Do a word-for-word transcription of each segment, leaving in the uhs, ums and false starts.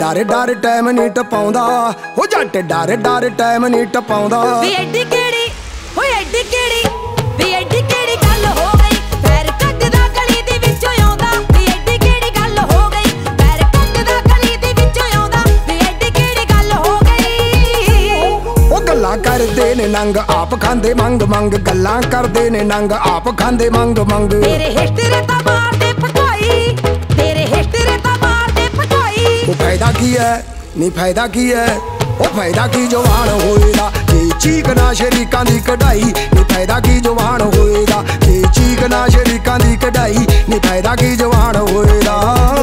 ਡਰ ਡਰ ਟਾਈਮ ਨਹੀਂ ਟਪਾਉਂਦਾ ਉਹ ਜੱਟ ਡਰ ਡਰ ਟਾਈਮ ਨਹੀਂ ਟਪਾਉਂਦਾ ਵੀ ਐਡੀ ਕਿਹੜੀ ਓਏ ਐਡੀ ਕਿਹੜੀ ਵੀ ਐਡੀ ਕਿਹੜੀ ਗੱਲ ਹੋ ਗਈ ਪੈਰ ਕੱਟਦਾ ਗਲੀ ਦੇ ਵਿੱਚੋਂ ਆਉਂਦਾ ਵੀ ਐਡੀ ਕਿਹੜੀ ਗੱਲ ਹੋ ਗਈ ਪੈਰ ਕੱਟਦਾ ਗਲੀ ਦੇ ਵਿੱਚੋਂ ਆਉਂਦਾ ਵੀ ਐਡੀ ਕਿਹੜੀ ਗੱਲ ਹੋ ਗਈ ਉਹ ਗੱਲਾਂ ਕਰਦੇ ਨੇ ਨੰਗ ਆਪ ਖਾਂਦੇ ਮੰਗ ਮੰਗ ਗੱਲਾਂ ਕਰਦੇ ਨੇ ਨੰਗ ਆਪ ਖਾਂਦੇ ਮੰਗ ਮੰਗ ਤੇਰੇ ਹਿਸਟਰੀ ਤਾਂ ਮਾਰਦੇ ਭਟਾਈ ਤੇਰੇ ਹਿਸਟਰੀ ਤਾਂ ਮਾਰਦੇ ਭਟਾਈ ਉਹ ਫਾਇਦਾ ਕੀ ਹੈ ਨੀ ਫਾਇਦਾ ਕੀ ਹੈ ਉਹ ਫਾਇਦਾ ਕੀ ਜਵਾਨ ਹੋਏਗਾ ਜੇ ਚੀਕਣਾ ਸ਼ਰੀਕਾਂ ਦੀ ਕਢਾਈ ਨੀ ਫਾਇਦਾ ਕੀ ਜਵਾਨ ਹੋਏਗਾ ਜੇ ਚੀਕਣਾ ਸ਼ਰੀਕਾਂ ਦੀ ਕਢਾਈ ਨੀ ਫਾਇਦਾ ਕੀ ਜਵਾਨ ਹੋਏਗਾ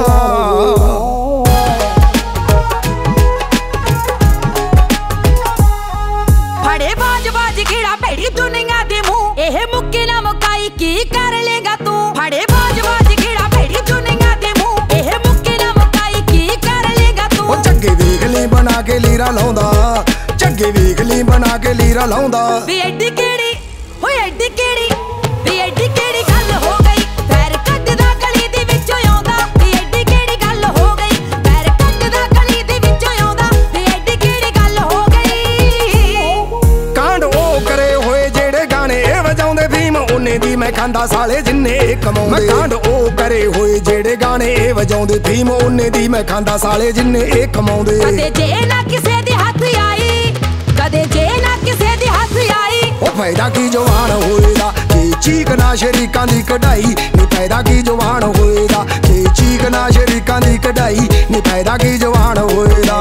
ਫੜੇ ਬਾਜ ਬਾਜ ਖੇੜਾ ਭੈੜੀ ਦੁਨੀਆ ਦੇ ਮੂੰਹ ਇਹ ਮੁੱਕੇ ਨਾ ਮੁਕਾਈ ਕੀ ਕਰ ਲੇਗਾ ਤੂੰ ਫੜੇ ਬਾਜ ਬਾਜ ਖੇੜਾ ਭੈੜੀ ਦੁਨੀਆ ਦੇ ਮੂੰਹ ਇਹ ਮੁੱਕੇ ਨਾ ਮੁਕਾਈ ਕੀ ਕਰ ਲੇਗਾ ਤੂੰ ਉਹ ਝੱਗੇ ਵੇਖ ਲਈ ਬਣਾ ਕੇ ਲੀਰਾ ਲਾਉਂਦਾ ਝੱਗੇ ਵੇਖ ਲਈ ਬਣਾ ਕੇ ਲੀਰਾ ਲਾਉਂਦਾ ਵੀ ਐਡੀ ਕਿਹੜੀ ਓਏ ਐਡੀ ਕਿਹੜੀ ਵੀ ਐਡੀ ਕਿਹੜੀ ਗੱਲ ਹੋ ਗਈ ਪੈਰ ਕੱਟਦਾ ਗਲੀ ਦੇ ਵਿੱਚੋਂ ਆਉਂਦਾ ਵੀ ਐਡੀ ਕਿਹੜੀ ਗੱਲ ਹੋ ਗਈ ਪੈਰ ਕੱਟਦਾ ਗਲੀ ਦੇ ਵਿੱਚੋਂ ਆਉਂਦਾ ਵੀ ਐਡੀ ਕਿਹੜੀ ਗੱਲ ਹੋ ਗਈ ਕਾਂਡ ਉਹ ਕਰੇ ਹੋਏ ਜਿਹੜੇ ਗਾਣੇ ਇਹ ਵਜਾਉਂਦੇ ਭੀਮ ਉਹਨੇ ਦੀ ਮੈਂ ਖਾਂਦਾ ਸਾਲੇ ਜਿੰਨੇ ਕਮਾਉਂਦੇ ਮੈਂ ਕਾਂਡ ਉਹ ਕਰੇ ਹੋਏ ਜਿਹੜੇ ਗਾਣੇ ਇਹ ਵਜਾਉਂਦੇ ਭੀਮ ਉਹਨੇ ਦੀ ਮੈਂ ਖਾਂਦਾ ਸਾਲੇ ਜਿੰਨੇ ਇਹ ਕਮਾਉਂਦੇ ਕਦੇ ਜੇ ਨਾ ਕਿਸੇ ਦੇ ਹੱਥ ਆਈ ਕਦੇ ਜੇ ਨਾ ਕਿਸੇ ਦੇ ਹੱਥ ਆਈ ਉਹ ਫਾਇਦਾ ਕੀ ਜਵਾਨ ਹੋਏਗਾ ਜੇ ਚੀਕਣਾ ਸ਼ਰੀਕਾਂ ਦੀ ਕਢਾਈ ਨੀ ਫਾਇਦਾ ਕੀ ਜਵਾਨ ਹੋਏਗਾ ਜੇ ਚੀਕਣਾ ਸ਼ਰੀਕਾਂ ਦੀ ਕਢਾਈ ਨੀ ਫਾਇਦਾ ਕੀ ਜਵਾਨ ਹੋਏਗਾ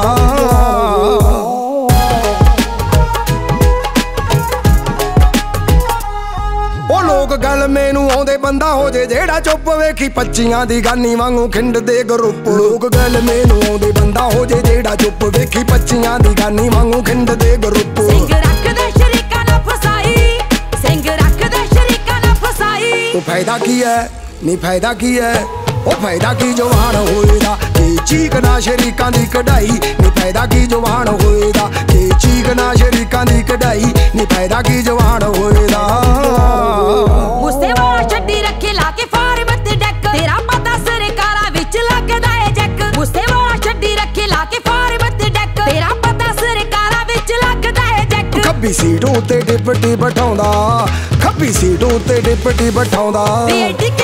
ਉਹ ਲੋਕ ਗੱਲ ਮੈਨੂੰ ਆਉਂਦੇ ਬੰਦਾ ਹੋ ਜੇ ਜਿਹੜਾ ਚੁੱਪ ਵੇਖੀ ਪੱਚੀਆਂ ਦੀ ਗਾਨੀ ਵਾਂਗੂ ਖਿੰਡ ਦੇ ਗਰੁੱਪ ਲੋਕ ਗੱਲ ਮੈਨੂੰ ਆਉਂਦੇ ਬੰਦਾ ਹੋ ਜੇ ਜਿਹੜਾ ਚੁੱਪ ਵੇਖੀ ਪੱਚੀਆਂ ਦੀ ਗਾਨੀ ਵਾਂਗੂ ਖਿੰਡ ਦੇ ਗਰੁੱਪ ਸਿੰਘ ਰੱਖਦਾ ਸ਼ਰੀਕਾਂ ਨਾ ਫਸਾਈ ਸਿੰਘ ਰੱਖਦਾ ਸ਼ਰੀਕਾਂ ਨਾ ਫਸਾਈ ਉਹ ਫਾਇਦਾ ਕੀ ਹੈ ਨੀ ਫਾਇਦਾ ਕੀ ਹੈ ਉਹ ਫਾਇਦਾ ਕੀ ਜਵਾਨ ਹੋਏਗਾ ਜੇ ਚੀਕਣਾ ਸ਼ਰੀਕਾਂ ਦੀ ਕਢਾਈ ਨੀ ਫਾਇਦਾ ਕੀ ਜਵਾਨ ਹੋਏਗਾ ਜੇ ਚੀਕਣਾ ਸ਼ਰੀਕਾਂ ਦੀ ਕਢਾਈ ਨੀ ਫਾਇਦਾ ਕੀ ਜਵਾਨ ਹੋਏਗਾ ਗੁੱਸੇ ਵਾਲਾ ਛੱਡੀ ਰੱਖੇ ਲਾ ਕੇ ਫਾਰਮ ਤੇ ਡੈਕ ਤੇਰਾ ਪਤਾ ਸਰਕਾਰਾਂ ਵਿੱਚ ਲੱਗਦਾ ਏ ਜੱਕ ਗੁੱਸੇ ਵਾਲਾ ਛੱਡੀ ਰੱਖੇ ਲਾ ਕੇ ਫਾਰਮ ਤੇ ਡੈਕ ਤੇਰਾ ਪਤਾ ਸਰਕਾਰਾਂ ਵਿੱਚ ਲੱਗਦਾ ਏ ਜੱਕ ਖੱਬੀ ਸੀਟ ਉੱਤੇ ਡਿਪਟੀ ਬਿਠਾਉਂਦਾ ਖੱਬੀ ਸੀਟ ਉੱਤੇ ਡਿਪਟੀ ਬਿਠਾਉਂਦਾ ਵੀ ਐਡੀ